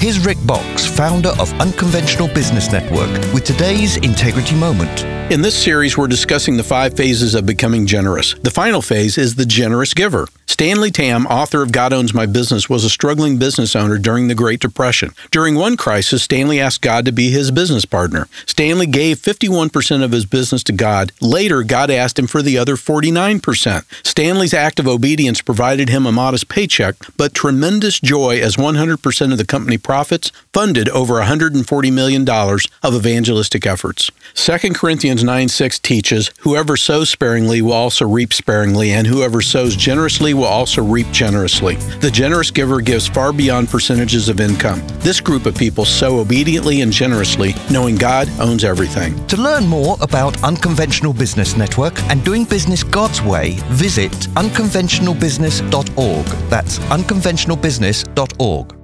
Here's Rick Box, founder of Unconventional Business Network, with today's Integrity Moment. In this series, we're discussing the 5 phases of becoming generous. The final phase is the generous giver. Stanley Tam, author of God Owns My Business, was a struggling business owner during the Great Depression. During one crisis, Stanley asked God to be his business partner. Stanley gave 51% of his business to God. Later, God asked him for the other 49%. Stanley's act of obedience provided him a modest paycheck, but tremendous joy as 100% of the company profits funded over $140 million of evangelistic efforts. 2 Corinthians 9:6 teaches, "Whoever sows sparingly will also reap sparingly, and whoever sows generously will also reap generously." The generous giver gives far beyond percentages of income. This group of people sow obediently and generously, knowing God owns everything. To learn more about Unconventional Business Network and doing business God's way, visit unconventionalbusiness.org. That's unconventionalbusiness.org.